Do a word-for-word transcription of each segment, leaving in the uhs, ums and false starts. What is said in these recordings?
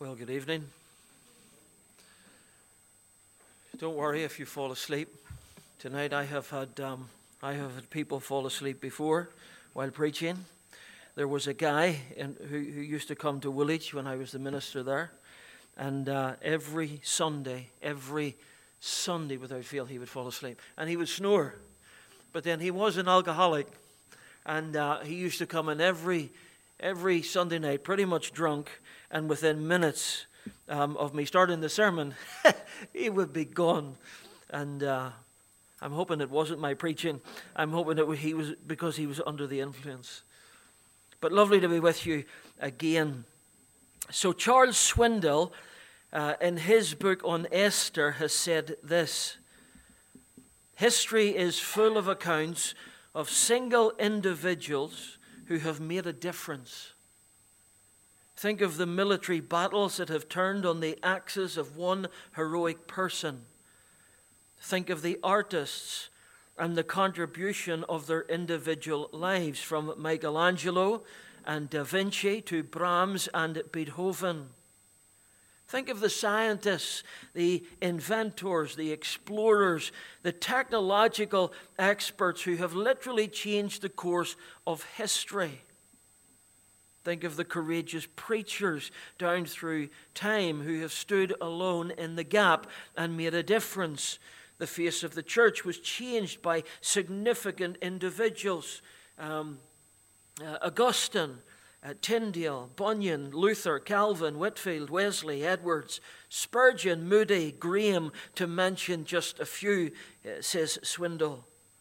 Well, good evening. Don't worry if you fall asleep. Tonight I have had um, I have had people fall asleep before while preaching. There was a guy in, who, who used to come to Woolwich when I was the minister there, and uh, every Sunday, every Sunday without fail, he would fall asleep, and he would snore. But then he was an alcoholic, and uh, he used to come in every every Sunday night, pretty much drunk. And within minutes um, of me starting the sermon, he would be gone. And uh, I'm hoping it wasn't my preaching. I'm hoping it was, he was because he was under the influence. But lovely to be with you again. So Charles Swindoll, uh, in his book on Esther, has said this: history is full of accounts of single individuals who have made a difference. Think of the military battles that have turned on the axes of one heroic person. Think of the artists and the contribution of their individual lives, from Michelangelo and Da Vinci to Brahms and Beethoven. Think of the scientists, the inventors, the explorers, the technological experts who have literally changed the course of history. Think of the courageous preachers down through time who have stood alone in the gap and made a difference. The face of the church was changed by significant individuals. Um, uh, Augustine, uh, Tyndale, Bunyan, Luther, Calvin, Whitefield, Wesley, Edwards, Spurgeon, Moody, Graham, to mention just a few, uh, says Swindoll.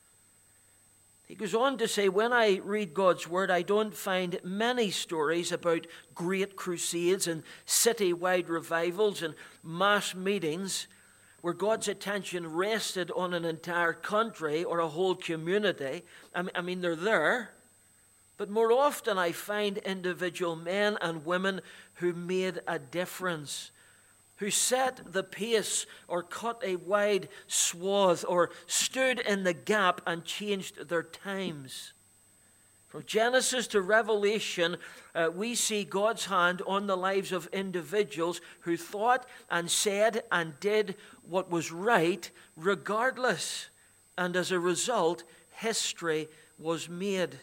He goes on to say, when I read God's Word, I don't find many stories about great crusades and city-wide revivals and mass meetings where God's attention rested on an entire country or a whole community. I mean, they're there. But more often I find individual men and women who made a difference, who set the pace or cut a wide swath or stood in the gap and changed their times. From Genesis to Revelation, uh, we see God's hand on the lives of individuals who thought and said and did what was right regardless. And as a result, history was made.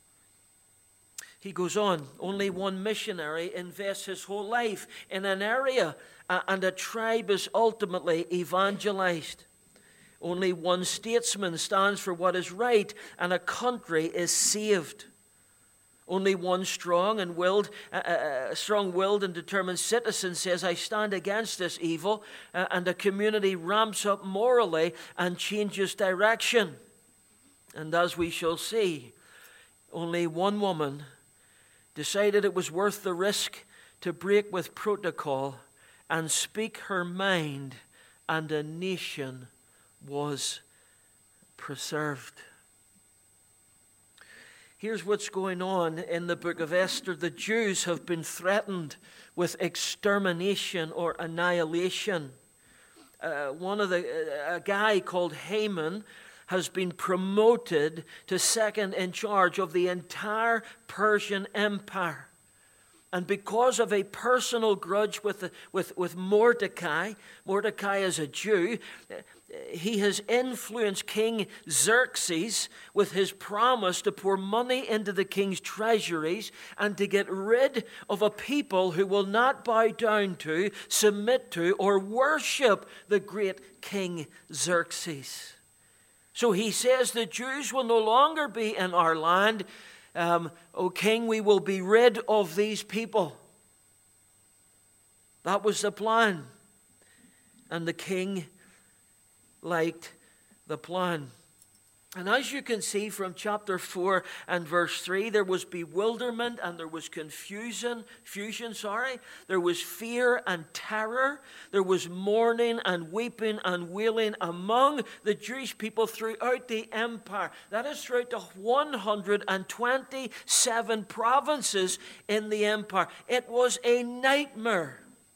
He goes on, only one missionary invests his whole life in an area, uh, and a tribe is ultimately evangelized. Only one statesman stands for what is right, and a country is saved. Only one strong and willed, uh, uh, strong-willed and determined citizen says, I stand against this evil, uh, and a community ramps up morally and changes direction. And as we shall see, only one woman decided it was worth the risk to break with protocol and speak her mind, and a nation was preserved. Here's what's going on in the book of Esther. The Jews have been threatened with extermination or annihilation. Uh, one of the a guy called Haman has been promoted to second in charge of the entire Persian Empire. And because of a personal grudge with, the, with, with Mordecai, Mordecai is a Jew, he has influenced King Xerxes with his promise to pour money into the king's treasuries and to get rid of a people who will not bow down to, submit to, or worship the great King Xerxes. So he says the Jews will no longer be in our land. Um, o king, we will be rid of these people. That was the plan. And the king liked the plan. And as you can see from chapter four and verse three, there was bewilderment and there was confusion, fusion, sorry. There was fear and terror. There was mourning and weeping and wailing among the Jewish people throughout the empire. That is throughout the one hundred twenty-seven provinces in the empire. It was a nightmare.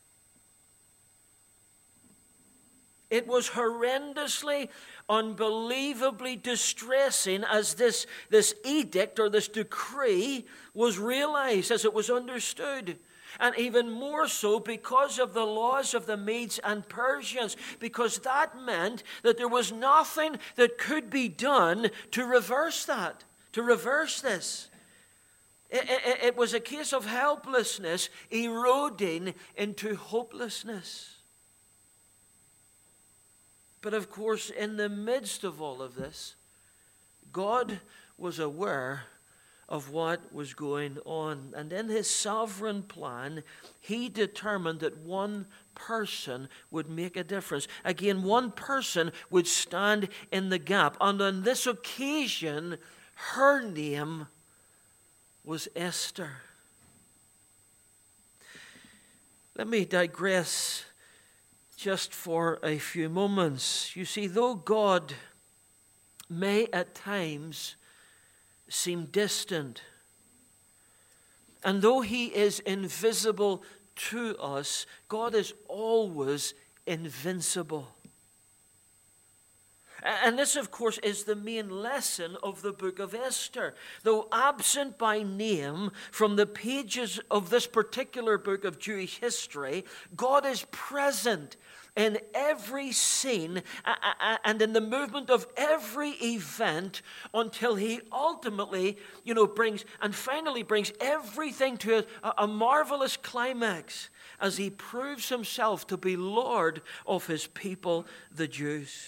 It was horrendously, unbelievably distressing as this, this edict or this decree was realized, as it was understood. And even more so because of the laws of the Medes and Persians, because that meant that there was nothing that could be done to reverse that, to reverse this. It, it, it was a case of helplessness eroding into hopelessness. But of course, in the midst of all of this, God was aware of what was going on. And in his sovereign plan, he determined that one person would make a difference. Again, one person would stand in the gap. And on this occasion, her name was Esther. Let me digress just for a few moments. You see, though God may at times seem distant, and though he is invisible to us, God is always invincible. And this, of course, is the main lesson of the book of Esther. Though absent by name from the pages of this particular book of Jewish history, God is present in every scene and in the movement of every event until he ultimately, you know, brings and finally brings everything to a, a marvelous climax as he proves himself to be Lord of his people, the Jews.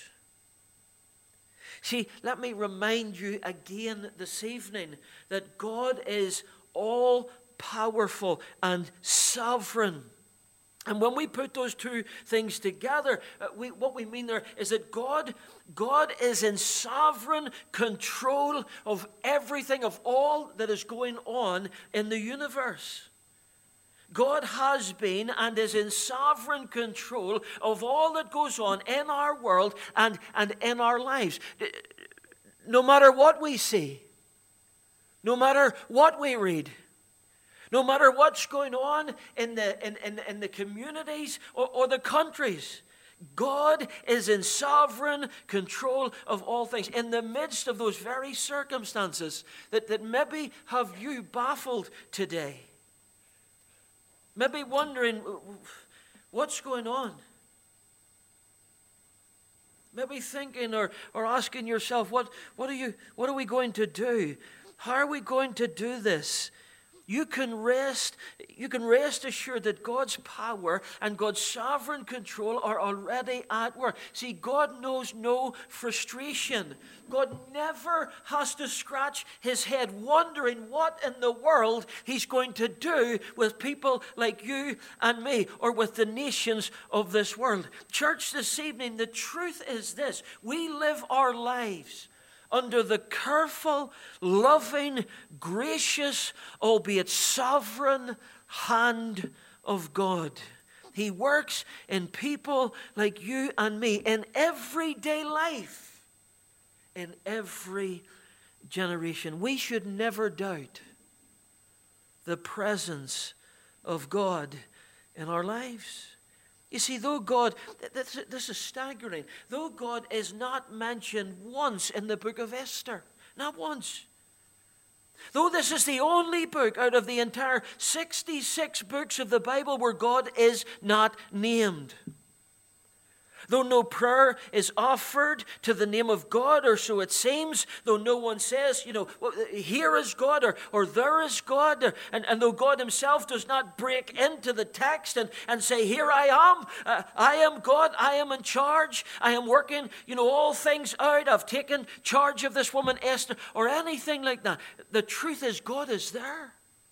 See, let me remind you again this evening that God is all-powerful and sovereign. And when we put those two things together, we, what we mean there is that God, God is in sovereign control of everything, of all that is going on in the universe. God has been and is in sovereign control of all that goes on in our world and, and in our lives. No matter what we see, no matter what we read, no matter what's going on in the, in, in, in the communities or, or the countries, God is in sovereign control of all things. In the midst of those very circumstances that, that maybe have you baffled today, maybe wondering what's going on. Maybe thinking or, or asking yourself, what, what, are you, what are we going to do? How are we going to do this? You can rest, you can rest assured that God's power and God's sovereign control are already at work. See, God knows no frustration. God never has to scratch his head wondering what in the world he's going to do with people like you and me or with the nations of this world. Church, this evening, the truth is this. We live our lives under the careful, loving, gracious, albeit sovereign hand of God. He works in people like you and me in everyday life, in every generation. We should never doubt the presence of God in our lives. You see, though God, this, this is staggering, though God is not mentioned once in the book of Esther, not once. Though this is the only book out of the entire sixty-six books of the Bible where God is not named. Though no prayer is offered to the name of God, or so it seems, though no one says, you know, well, here is God, or, or there is God, or, and, and though God himself does not break into the text and, and say, here I am, uh, I am God, I am in charge, I am working, you know, all things out, I've taken charge of this woman Esther, or anything like that. The truth is God is there.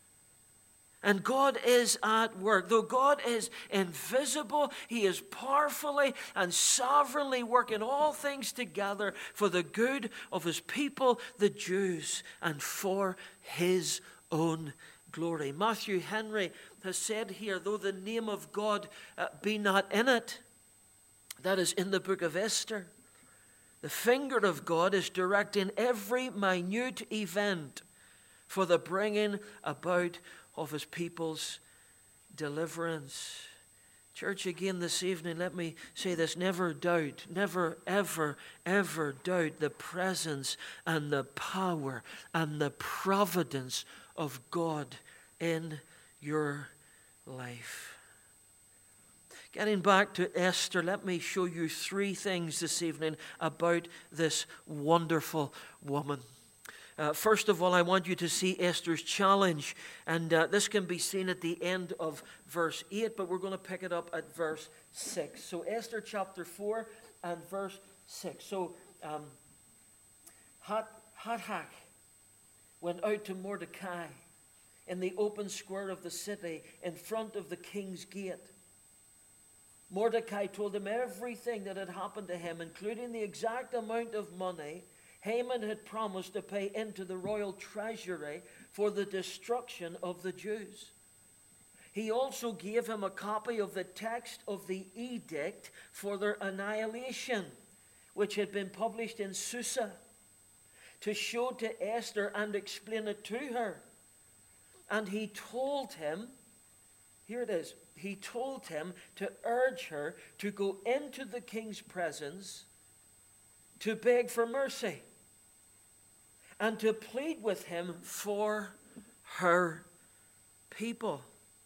And God is at work. Though God is invisible, he is powerfully and sovereignly working all things together for the good of his people, the Jews, and for his own glory. Matthew Henry has said here, though the name of God uh, be not in it, that is in the book of Esther, the finger of God is directing every minute event for the bringing about of his people's deliverance. Church, again this evening, let me say this. Never doubt, never, ever, ever doubt the presence and the power and the providence of God in your life. Getting back to Esther, let me show you three things this evening about this wonderful woman. Uh, first of all, I want you to see Esther's challenge, and uh, this can be seen at the end of verse eight, but we're going to pick it up at verse six. So Esther chapter four and verse six. So um, Hathach went out to Mordecai in the open square of the city in front of the king's gate. Mordecai told him everything that had happened to him, including the exact amount of money Haman had promised to pay into the royal treasury for the destruction of the Jews. He also gave him a copy of the text of the edict for their annihilation, which had been published in Susa, to show to Esther and explain it to her. And he told him, here it is, he told him to urge her to go into the king's presence to beg for mercy and to plead with him for her people.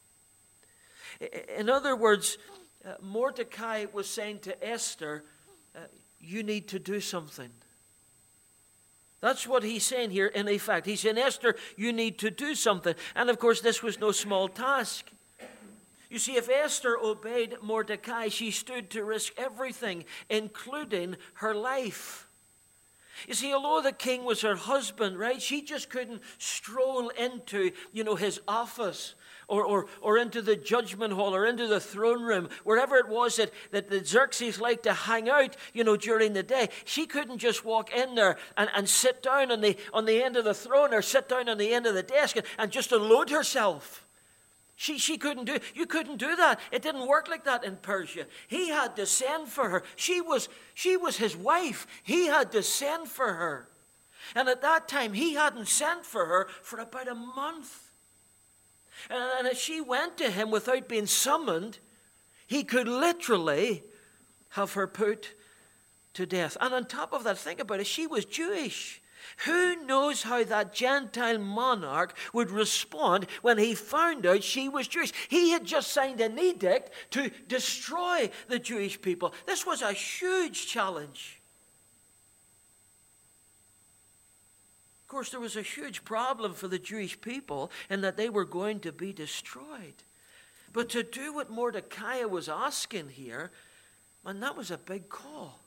In other words, uh, Mordecai was saying to Esther, uh, you need to do something. That's what he's saying here in effect. He's saying, Esther, you need to do something. And of course, this was no small task. You see, if Esther obeyed Mordecai, she stood to risk everything, including her life. You see, although the king was her husband, right, she just couldn't stroll into, you know, his office or, or, or into the judgment hall or into the throne room, wherever it was that, that the Xerxes liked to hang out, you know, during the day. She couldn't just walk in there and, and sit down on the, on the end of the throne or sit down on the end of the desk and, and just unload herself. She, she couldn't do, you couldn't do that. It didn't work like that in Persia. He had to send for her. She was, she was his wife. He had to send for her. And at that time, he hadn't sent for her for about a month. And, and as she went to him without being summoned, he could literally have her put to death. And on top of that, think about it, she was Jewish. Who knows how that Gentile monarch would respond when he found out she was Jewish? He had just signed an edict to destroy the Jewish people. This was a huge challenge. Of course, there was a huge problem for the Jewish people in that they were going to be destroyed. But to do what Mordecai was asking here, man, that was a big call.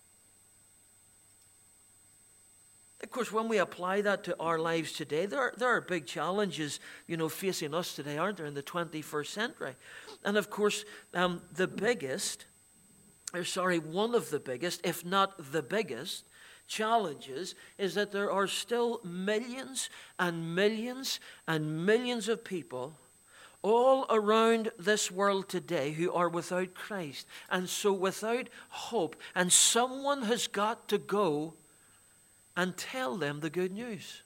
Of course, when we apply that to our lives today, there are, there are big challenges, you know, facing us today, aren't there, in the twenty-first century? And of course, um, the biggest, or sorry, one of the biggest, if not the biggest, challenges is that there are still millions and millions and millions of people all around this world today who are without Christ, and so without hope. And someone has got to go and tell them the good news.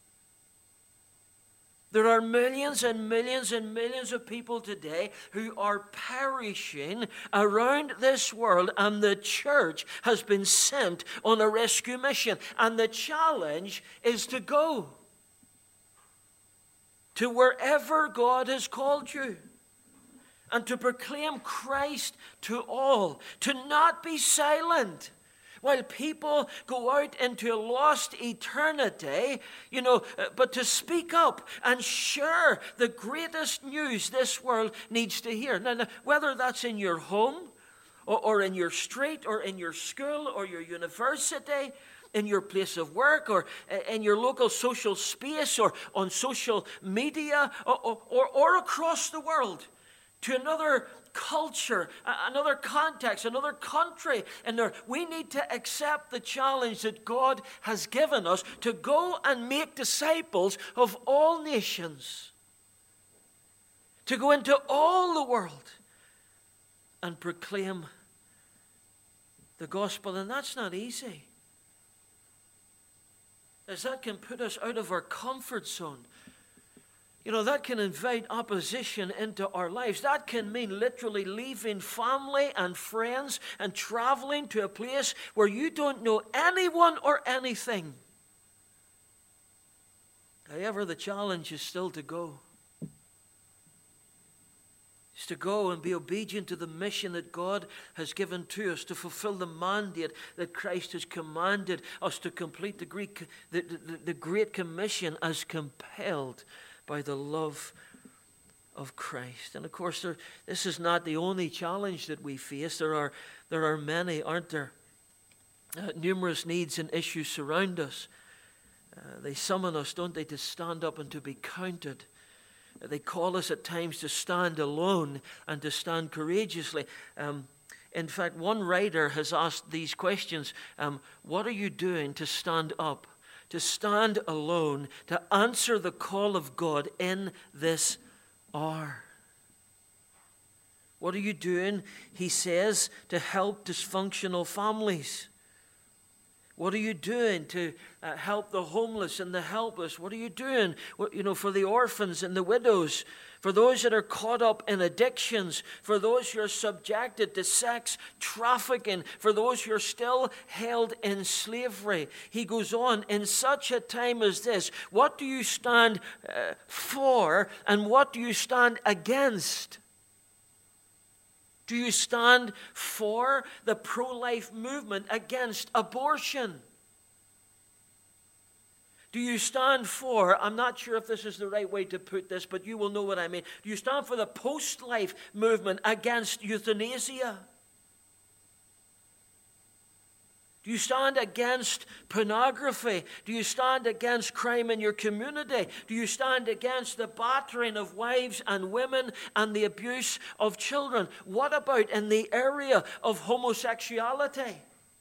There are millions and millions and millions of people today who are perishing around this world, and the church has been sent on a rescue mission. And the challenge is to go to wherever God has called you and to proclaim Christ to all, to not be silent. While people go out into a lost eternity, you know, but to speak up and share the greatest news this world needs to hear. Now, whether that's in your home or, or in your street or in your school or your university, in your place of work or in your local social space or on social media or, or, or across the world, to another culture, another context, another country. And there, we need to accept the challenge that God has given us to go and make disciples of all nations, to go into all the world and proclaim the gospel. And that's not easy, as that can put us out of our comfort zone. You know, that can invite opposition into our lives. That can mean literally leaving family and friends and traveling to a place where you don't know anyone or anything. However, the challenge is still to go. is to go and be obedient to the mission that God has given to us, to fulfill the mandate that Christ has commanded us to complete the Great, the, the, the Great Commission as compelled by the love of Christ. And of course, there, this is not the only challenge that we face. There are, there are many, aren't there? Uh, numerous needs and issues surround us. Uh, they summon us, don't they, to stand up and to be counted. They call us at times to stand alone and to stand courageously. Um, in fact, one writer has asked these questions. Um, what are you doing to stand up, to stand alone, to answer the call of God in this hour? What are you doing, he says, to help dysfunctional families? What are you doing to uh, help the homeless and the helpless? What are you doing, what, you know, for the orphans and the widows, for those that are caught up in addictions, for those who are subjected to sex trafficking, for those who are still held in slavery? He goes on, in such a time as this, what do you stand uh, for and what do you stand against? Do you stand for the pro-life movement against abortion? Do you stand for, I'm not sure if this is the right way to put this, but you will know what I mean. Do you stand for the post-life movement against euthanasia? Do you stand against pornography? Do you stand against crime in your community? Do you stand against the battering of wives and women and the abuse of children? What about in the area of homosexuality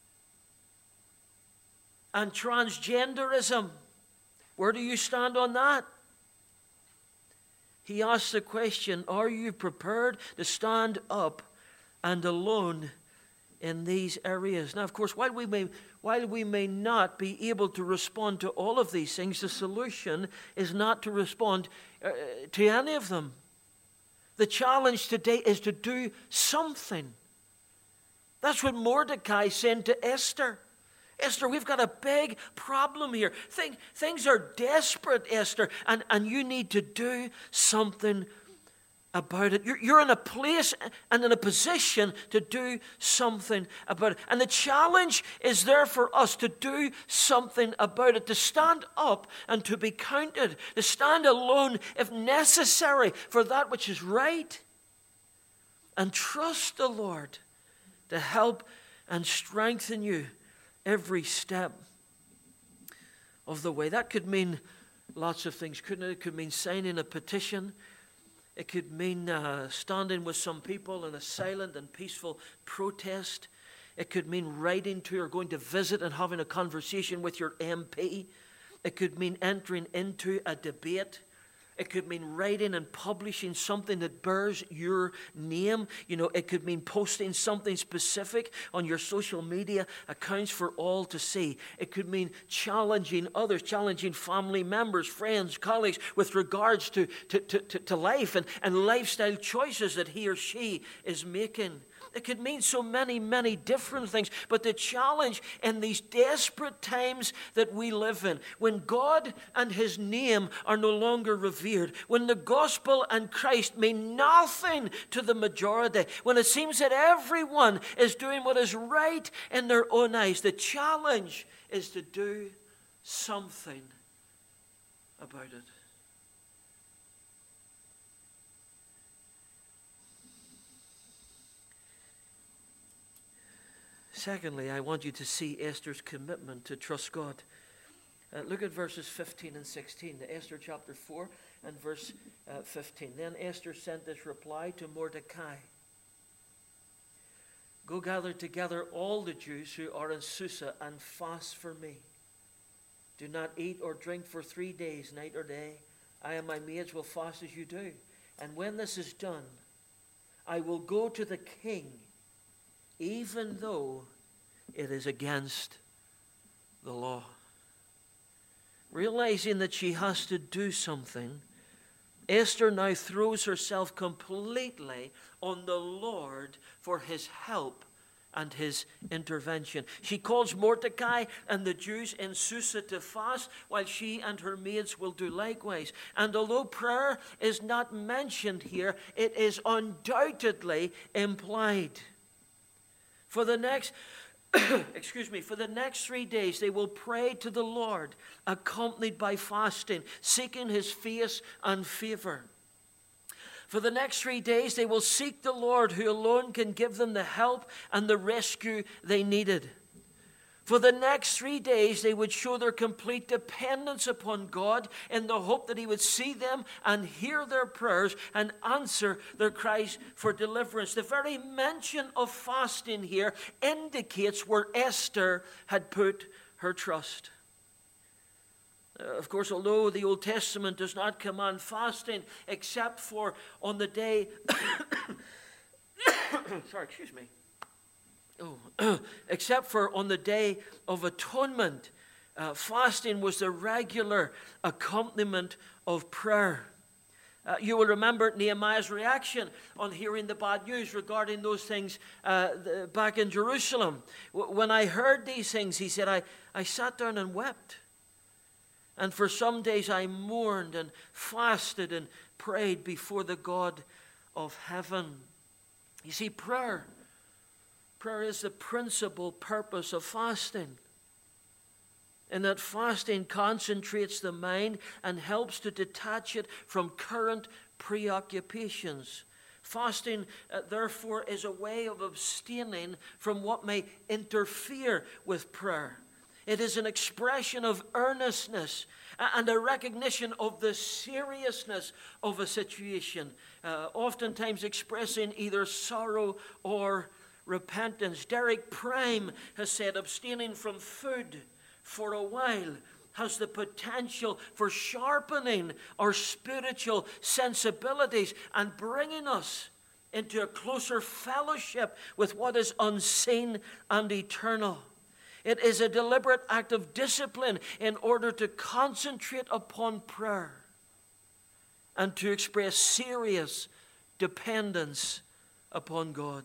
and transgenderism? Where do you stand on that? He asks the question, are you prepared to stand up and alone in these areas? Now, of course, while we may while we may not be able to respond to all of these things, the solution is not to respond uh, to any of them. The challenge today is to do something. That's what Mordecai said to Esther. Esther, we've got a big problem here. Think, things are desperate, Esther, and, and you need to do something about it. You're, you're in a place and in a position to do something about it. And the challenge is there for us to do something about it, to stand up and to be counted, to stand alone if necessary for that which is right, and trust the Lord to help and strengthen you every step of the way. That could mean lots of things, couldn't it? It could mean signing a petition. It could mean uh, standing with some people in a silent and peaceful protest. It could mean writing to or going to visit and having a conversation with your M P. It could mean entering into a debate. It could mean writing and publishing something that bears your name. You know, it could mean posting something specific on your social media accounts for all to see. It could mean challenging others, challenging family members, friends, colleagues with regards to, to, to, to, to life and, and lifestyle choices that he or she is making. It could mean so many, many different things. But the challenge in these desperate times that we live in, when God and his name are no longer revered, when the gospel and Christ mean nothing to the majority, when it seems that everyone is doing what is right in their own eyes, the challenge is to do something about it. Secondly, I want you to see Esther's commitment to trust God. Uh, look at verses fifteen and sixteen, Esther chapter four and verse uh, fifteen. Then Esther sent this reply to Mordecai. Go gather together all the Jews who are in Susa and fast for me. Do not eat or drink for three days, night or day. I and my maids will fast as you do. And when this is done, I will go to the king, even though it is against the law. Realizing that she has to do something, Esther now throws herself completely on the Lord for his help and his intervention. She calls Mordecai and the Jews in Susa to fast, while she and her maids will do likewise. And although prayer is not mentioned here, it is undoubtedly implied. For the next excuse me, for the next three days they will pray to the Lord, accompanied by fasting, seeking his face and favor. For the next three days they will seek the Lord, who alone can give them the help and the rescue they needed. For the next three days they would show their complete dependence upon God in the hope that he would see them and hear their prayers and answer their cries for deliverance. The very mention of fasting here indicates where Esther had put her trust. Uh, of course, although the Old Testament does not command fasting except for on the day, sorry, excuse me, oh, except for on the Day of Atonement, uh, fasting was the regular accompaniment of prayer. Uh, you will remember Nehemiah's reaction on hearing the bad news regarding those things uh, the, back in Jerusalem. W- when I heard these things, he said, I, I sat down and wept. And for some days I mourned and fasted and prayed before the God of heaven. You see, prayer, prayer is the principal purpose of fasting. And that fasting concentrates the mind and helps to detach it from current preoccupations. Fasting, uh, therefore, is a way of abstaining from what may interfere with prayer. It is an expression of earnestness and a recognition of the seriousness of a situation, uh, oftentimes expressing either sorrow or repentance. Derek Prime has said, abstaining from food for a while has the potential for sharpening our spiritual sensibilities and bringing us into a closer fellowship with what is unseen and eternal. It is a deliberate act of discipline in order to concentrate upon prayer and to express serious dependence upon God.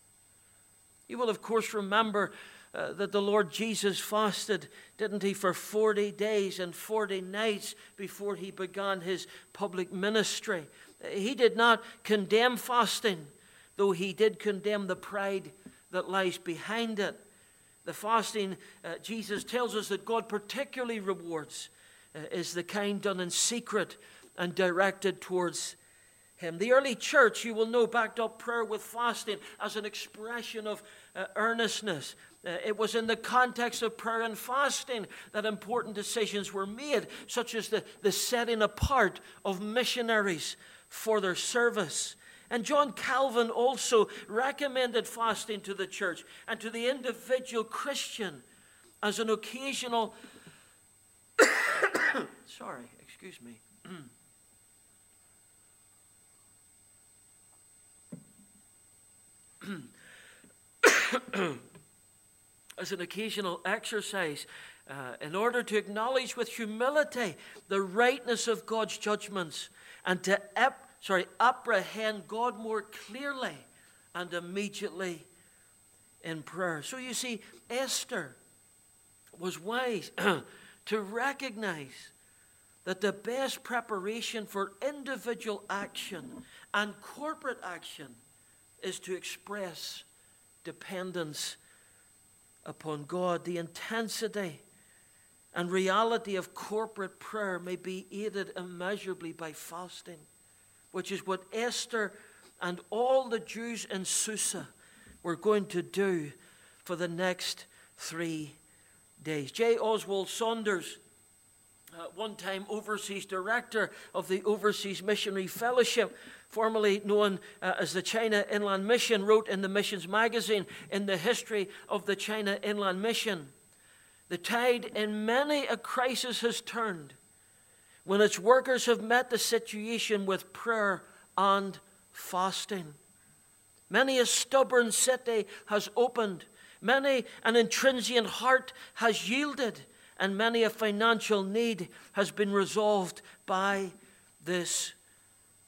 You will, of course, remember uh, that the Lord Jesus fasted, didn't he, for forty days and forty nights before he began his public ministry. He did not condemn fasting, though he did condemn the pride that lies behind it. The fasting, uh, Jesus tells us that God particularly rewards, uh, is the kind done in secret and directed towards him. The early church, you will know, backed up prayer with fasting as an expression of uh, earnestness. Uh, it was in the context of prayer and fasting that important decisions were made, such as the, the setting apart of missionaries for their service. And John Calvin also recommended fasting to the church and to the individual Christian as an occasional, sorry, excuse me, as an occasional exercise uh, in order to acknowledge with humility the rightness of God's judgments and to ep- sorry, apprehend God more clearly and immediately in prayer. So you see, Esther was wise to recognize that the best preparation for individual action and corporate action is to express dependence upon God. The intensity and reality of corporate prayer may be aided immeasurably by fasting, which is what Esther and all the Jews in Susa were going to do for the next three days. J. Oswald Saunders, uh, one time overseas director of the Overseas Missionary Fellowship, formerly known uh, as the China Inland Mission, wrote in the Missions magazine, in the history of the China Inland Mission, the tide in many a crisis has turned when its workers have met the situation with prayer and fasting. Many a stubborn city has opened, many an intransigent heart has yielded, and many a financial need has been resolved by this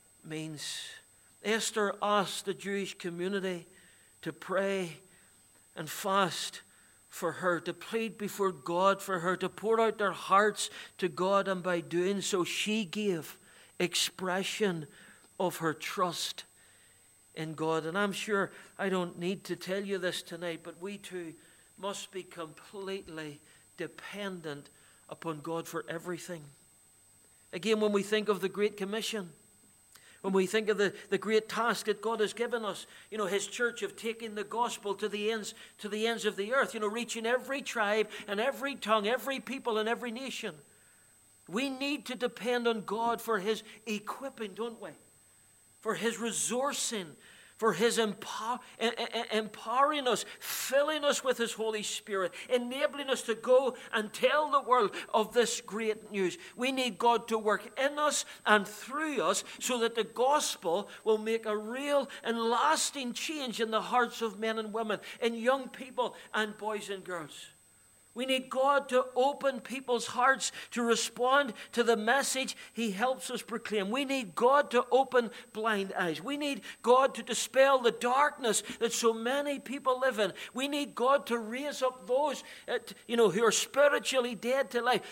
means. Esther asked the Jewish community to pray and fast for her, to plead before God for her, to pour out their hearts to God, and by doing so she gave expression of her trust in God. And I'm sure I don't need to tell you this tonight, but we too must be completely dependent upon God for everything. Again, when we think of the Great Commission, when we think of the, the great task that God has given us, you know, His church of taking the gospel to the ends to the ends of the earth, you know, reaching every tribe and every tongue, every people and every nation. We need to depend on God for His equipping, don't we? For His resourcing, for His empower, empowering us, filling us with His Holy Spirit, enabling us to go and tell the world of this great news. We need God to work in us and through us so that the gospel will make a real and lasting change in the hearts of men and women, in young people and boys and girls. We need God to open people's hearts to respond to the message He helps us proclaim. We need God to open blind eyes. We need God to dispel the darkness that so many people live in. We need God to raise up those uh, you know, who are spiritually dead to life.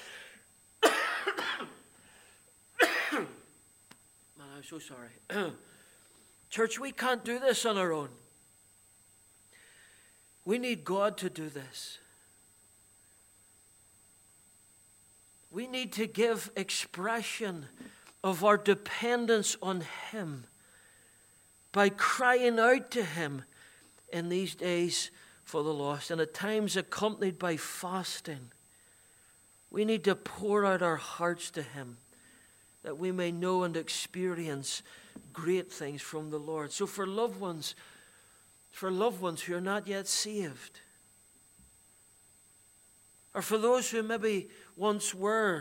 Man, I'm so sorry. Church, we can't do this on our own. We need God to do this. We need to give expression of our dependence on Him by crying out to Him in these days for the lost, and at times accompanied by fasting. We need to pour out our hearts to Him that we may know and experience great things from the Lord. So for loved ones, for loved ones who are not yet saved, or for those who maybe once were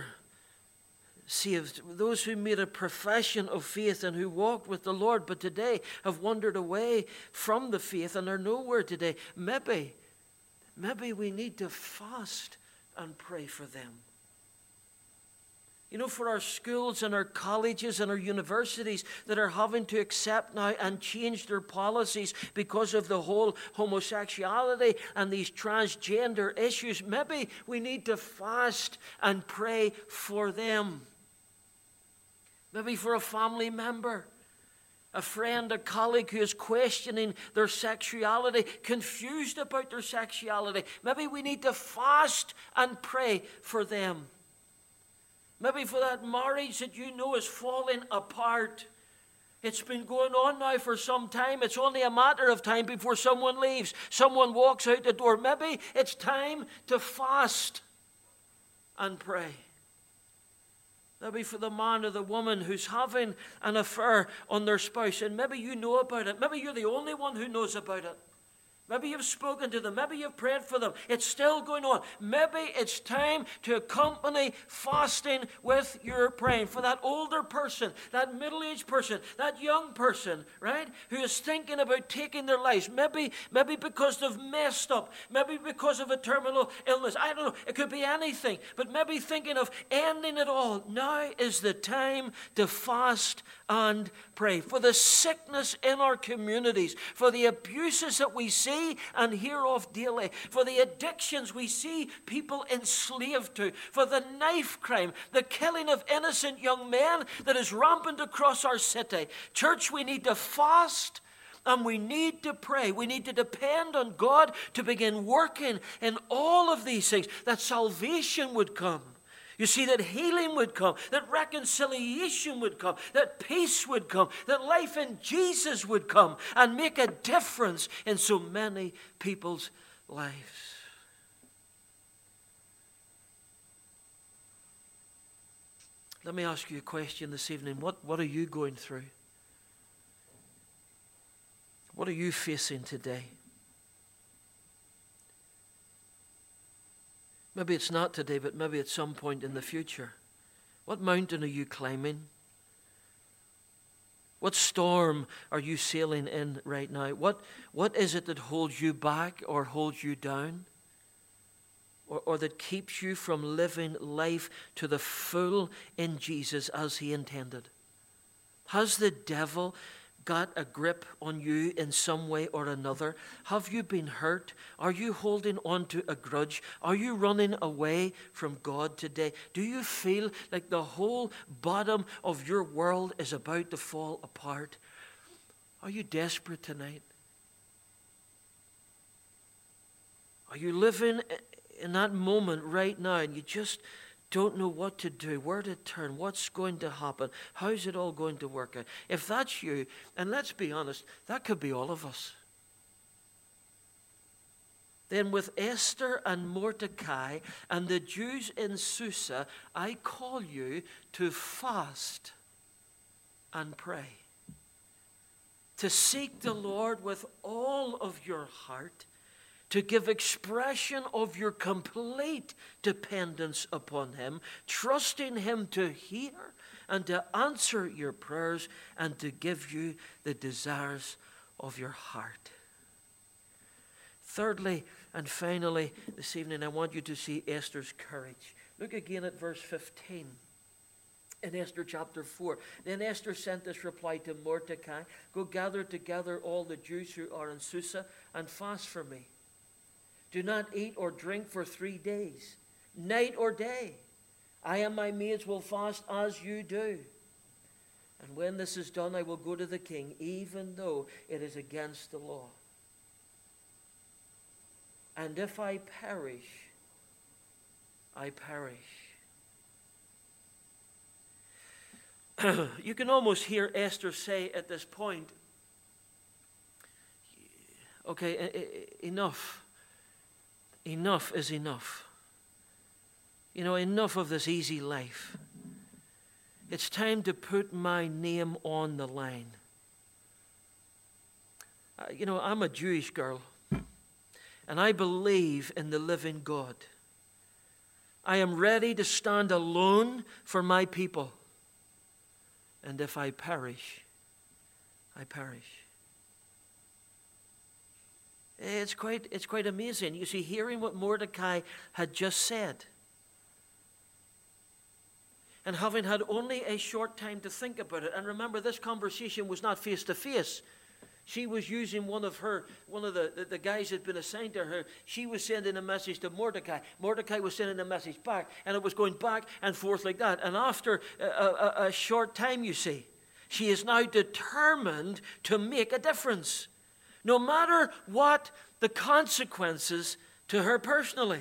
saved, those who made a profession of faith and who walked with the Lord, but today have wandered away from the faith and are nowhere today, maybe, maybe we need to fast and pray for them. You know, for our schools and our colleges and our universities that are having to accept now and change their policies because of the whole homosexuality and these transgender issues, maybe we need to fast and pray for them. Maybe for a family member, a friend, a colleague who is questioning their sexuality, confused about their sexuality. Maybe we need to fast and pray for them. Maybe for that marriage that you know is falling apart. It's been going on now for some time. It's only a matter of time before someone leaves. Someone walks out the door. Maybe it's time to fast and pray. Maybe for the man or the woman who's having an affair on their spouse, and maybe you know about it. Maybe you're the only one who knows about it. Maybe you've spoken to them. Maybe you've prayed for them. It's still going on. Maybe it's time to accompany fasting with your praying for that older person, that middle-aged person, that young person, right, who is thinking about taking their lives. Maybe, maybe because they've messed up. Maybe because of a terminal illness. I don't know. It could be anything. But maybe thinking of ending it all. Now is the time to fast and pray for the sickness in our communities, for the abuses that we see and hear of daily, for the addictions we see people enslaved to, for the knife crime, the killing of innocent young men that is rampant across our city. Church, we need to fast and we need to pray. We need to depend on God to begin working in all of these things, that salvation would come. You see, that healing would come, that reconciliation would come, that peace would come, that life in Jesus would come and make a difference in so many people's lives. Let me ask you a question this evening. What, what are you going through? What are you facing today? Maybe it's not today, but maybe at some point in the future. What mountain are you climbing? What storm are you sailing in right now? What, what is it that holds you back or holds you down? Or, or that keeps you from living life to the full in Jesus as He intended? Has the devil got a grip on you in some way or another? Have you been hurt? Are you holding on to a grudge? Are you running away from God today? Do you feel like the whole bottom of your world is about to fall apart? Are you desperate tonight? Are you living in that moment right now and you just don't know what to do, where to turn, what's going to happen, how's it all going to work out? If that's you, and let's be honest, that could be all of us. Then with Esther and Mordecai and the Jews in Susa, I call you to fast and pray. To seek the Lord with all of your heart, to give expression of your complete dependence upon Him, trusting Him to hear and to answer your prayers and to give you the desires of your heart. Thirdly and finally, this evening I want you to see Esther's courage. Look again at verse fifteen. In Esther chapter four. Then Esther sent this reply to Mordecai, "Go gather together all the Jews who are in Susa and fast for me. Do not eat or drink for three days, night or day. I and my maids will fast as you do. And when this is done, I will go to the king, even though it is against the law. And if I perish, I perish." You can almost hear Esther say at this point, okay, enough. Enough is enough. You know, enough of this easy life. It's time to put my name on the line. Uh, you know, I'm a Jewish girl, and I believe in the living God. I am ready to stand alone for my people. And if I perish, I perish. It's quite, it's quite amazing. You see, hearing what Mordecai had just said, and having had only a short time to think about it. And remember, this conversation was not face to face. She was using one of her, one of the, the, the guys that had been assigned to her. She was sending a message to Mordecai. Mordecai was sending a message back, and it was going back and forth like that. And after a, a, a short time, you see, she is now determined to make a difference, no matter what the consequences to her personally.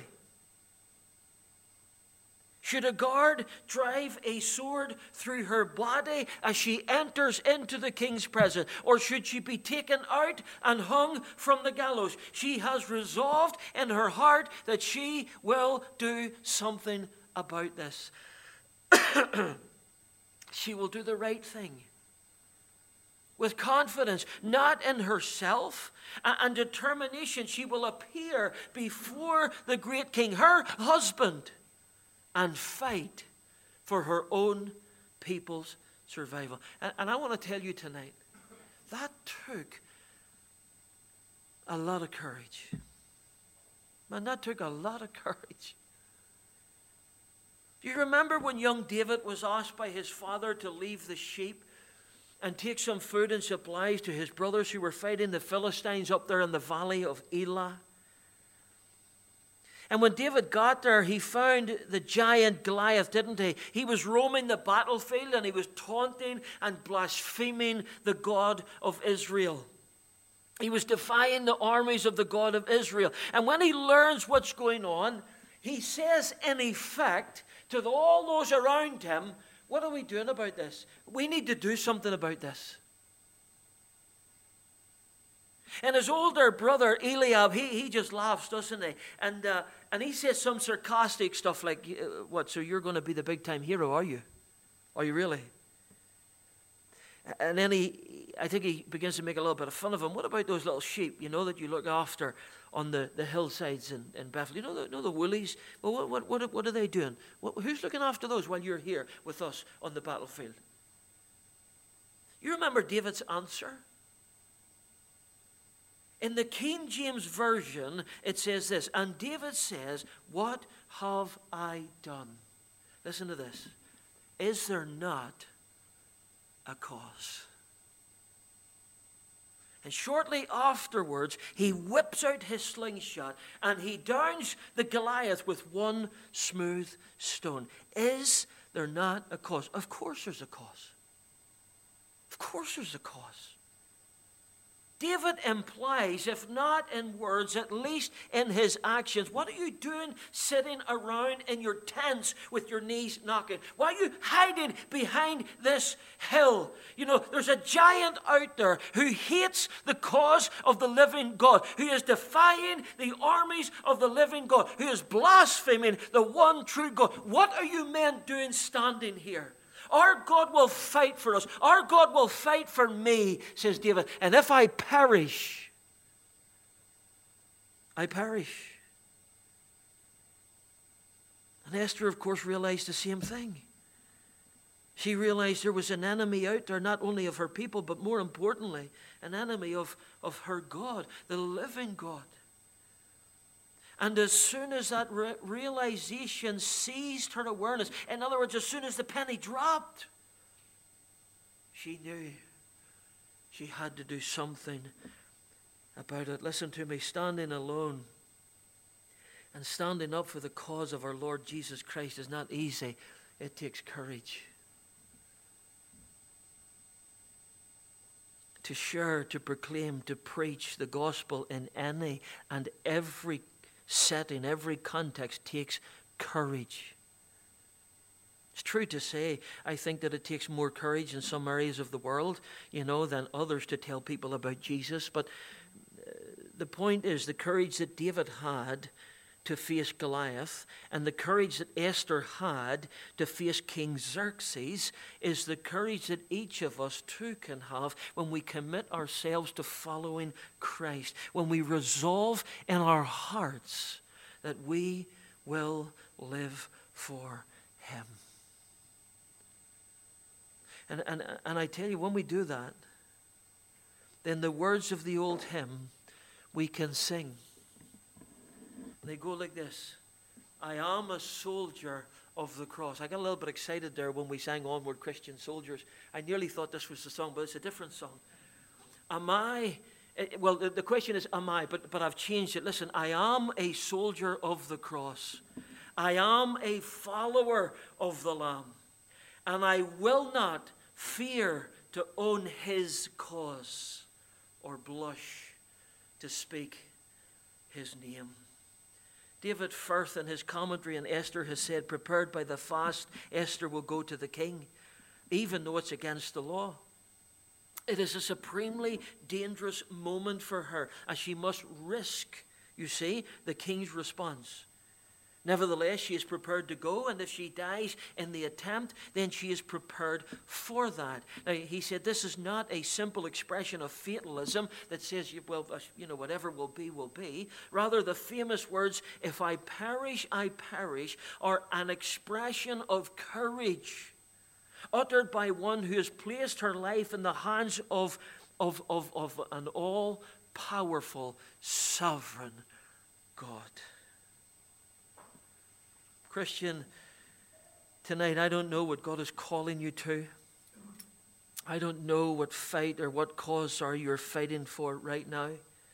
Should a guard drive a sword through her body as she enters into the king's presence? Or should she be taken out and hung from the gallows? She has resolved in her heart that she will do something about this. She will do the right thing. With confidence, not in herself, and determination, she will appear before the great king, her husband, and fight for her own people's survival. And, and I want to tell you tonight, that took a lot of courage. Man, that took a lot of courage. Do you remember when young David was asked by his father to leave the sheep and take some food and supplies to his brothers who were fighting the Philistines up there in the valley of Elah? And when David got there, he found the giant Goliath, didn't he? He was roaming the battlefield and he was taunting and blaspheming the God of Israel. He was defying the armies of the God of Israel. And when he learns what's going on, he says in effect to all those around him, what are we doing about this? We need to do something about this. And his older brother, Eliab, he, he just laughs, doesn't he? And uh, and he says some sarcastic stuff like, what, so you're going to be the big-time hero, are you? Are you really? And then he, I think he begins to make a little bit of fun of him. What about those little sheep, you know, that you look after on the, the hillsides in, in Bethel? You know the, you know the woolies? Well, what, what, what, what are they doing? What, who's looking after those while you're here with us on the battlefield? You remember David's answer? In the King James Version, it says this, and David says, what have I done? Listen to this. Is there not a cause? And shortly afterwards, he whips out his slingshot and he downs the Goliath with one smooth stone. Is there not a cause? Of course there's a cause. Of course there's a cause. David implies, if not in words, at least in his actions, what are you doing sitting around in your tents with your knees knocking? Why are you hiding behind this hill? You know, there's a giant out there who hates the cause of the living God, who is defying the armies of the living God, who is blaspheming the one true God. What are you men doing standing here? Our God will fight for us. Our God will fight for me, says David. And if I perish, I perish. And Esther, of course, realized the same thing. She realized there was an enemy out there, not only of her people, but more importantly, an enemy of, of her God, the living God. And as soon as that re- realization seized her awareness, in other words, as soon as the penny dropped, she knew she had to do something about it. Listen to me, standing alone and standing up for the cause of our Lord Jesus Christ is not easy. It takes courage. To share, to proclaim, to preach the gospel in any and every setting, every context takes courage. It's true to say, I think that it takes more courage in some areas of the world, you know, than others to tell people about Jesus. But uh, the point is, the courage that David had to face Goliath and the courage that Esther had to face King Xerxes is the courage that each of us too can have when we commit ourselves to following Christ, when we resolve in our hearts that we will live for Him. And, and, and I tell you, when we do that, then the words of the old hymn we can sing. They go like this: I am a soldier of the cross. I got a little bit excited there when we sang Onward Christian Soldiers. I nearly thought this was the song, but it's a different song. Am I, well, the, the question is, am I? But, but I've changed it. Listen, I am a soldier of the cross. I am a follower of the Lamb. And I will not fear to own His cause or blush to speak His name. David Firth, in his commentary on Esther, has said, prepared by the fast, Esther will go to the king, even though it's against the law. It is a supremely dangerous moment for her, as she must risk, you see, the king's response. Nevertheless, she is prepared to go, and if she dies in the attempt, then she is prepared for that. Now, he said this is not a simple expression of fatalism that says, well, you know, whatever will be, will be. Rather, the famous words, if I perish, I perish, are an expression of courage uttered by one who has placed her life in the hands of, of, of, of an all-powerful, sovereign God. Christian, tonight I don't know what God is calling you to. I don't know what fight or what cause are you're fighting for right now.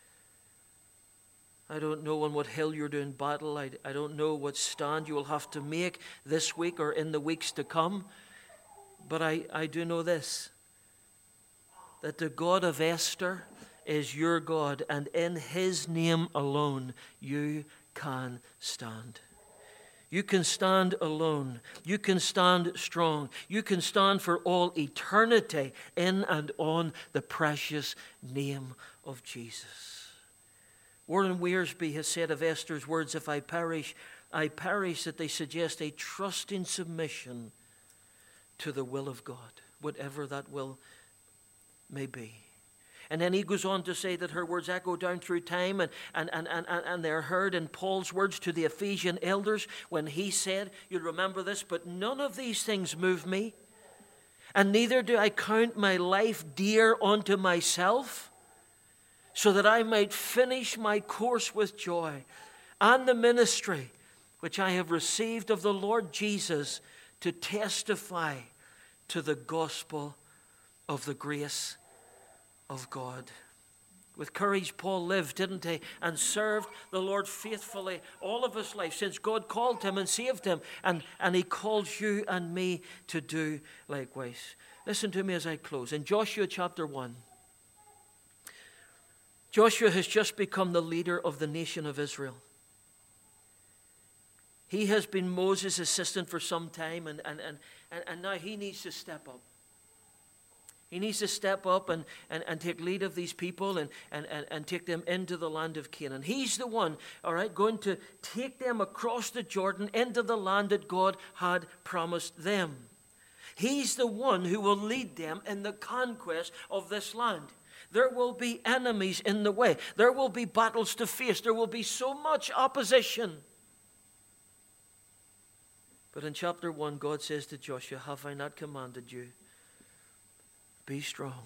I don't know on what hill you're doing battle. I, I don't know what stand you will have to make this week or in the weeks to come. But I, I do know this, that the God of Esther is your God, and in His name alone you can stand. You can stand alone. You can stand strong. You can stand for all eternity in and on the precious name of Jesus. Warren Wiersbe has said of Esther's words, if I perish, I perish, that they suggest a trusting submission to the will of God, whatever that will may be. And then he goes on to say that her words echo down through time, and, and, and, and, and they're heard in Paul's words to the Ephesian elders when he said, you'll remember this, but none of these things move me, and neither do I count my life dear unto myself, so that I might finish my course with joy and the ministry which I have received of the Lord Jesus to testify to the gospel of the grace of God. With courage, Paul lived, didn't he? And served the Lord faithfully all of his life since God called him and saved him. And, and he calls you and me to do likewise. Listen to me as I close. In Joshua chapter one, Joshua has just become the leader of the nation of Israel. He has been Moses' assistant for some time, and, and, and, and now he needs to step up. He needs to step up and, and, and take lead of these people and, and, and, and take them into the land of Canaan. He's the one, all right, going to take them across the Jordan into the land that God had promised them. He's the one who will lead them in the conquest of this land. There will be enemies in the way. There will be battles to face. There will be so much opposition. But in chapter one, God says to Joshua, have I not commanded you? Be strong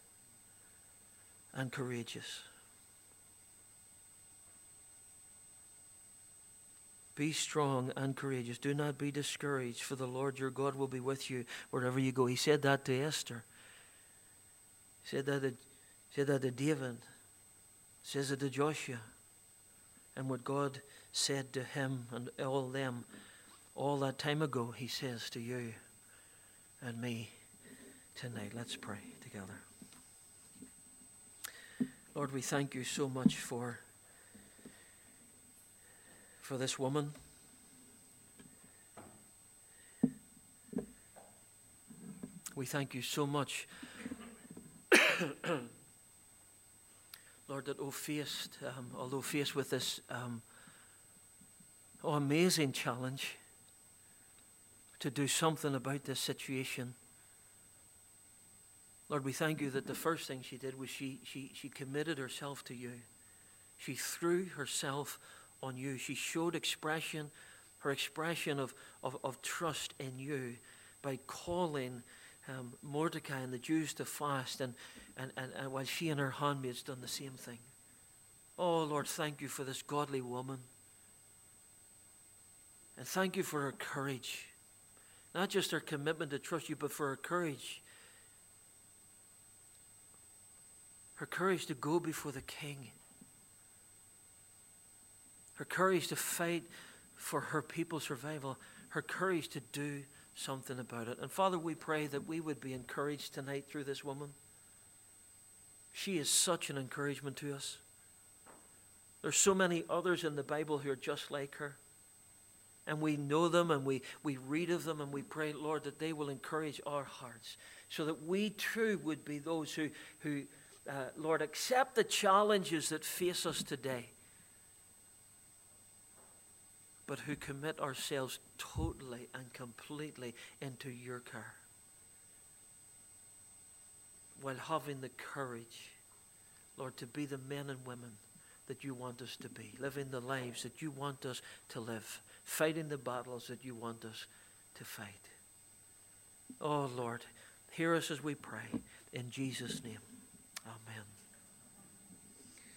and courageous. Be strong and courageous. Do not be discouraged, for the Lord your God will be with you wherever you go. He said that to Esther. He said that to, said that to David. He says it to Joshua. And what God said to him and all them all that time ago, he says to you and me tonight. Let's pray together. Lord, we thank you so much for, for this woman. We thank you so much, Lord, that oh, faced, um, although faced with this um, oh, amazing challenge to do something about this situation, Lord, we thank you that the first thing she did was she, she, she committed herself to you. She threw herself on you. She showed expression, her expression of, of, of trust in you by calling um, Mordecai and the Jews to fast, and, and, and, and while she and her handmaids done the same thing. Oh, Lord, thank you for this godly woman. And thank you for her courage. Not just her commitment to trust you, but for her courage. Her courage to go before the king. Her courage to fight for her people's survival. Her courage to do something about it. And Father, we pray that we would be encouraged tonight through this woman. She is such an encouragement to us. There's so many others in the Bible who are just like her. And we know them and we, we read of them, and we pray, Lord, that they will encourage our hearts so that we too would be those who, who uh, Lord, accept the challenges that face us today, but who commit ourselves totally and completely into your care, while having the courage, Lord, to be the men and women that you want us to be, living the lives that you want us to live, fighting the battles that you want us to fight. Oh, Lord, hear us as we pray in Jesus' name.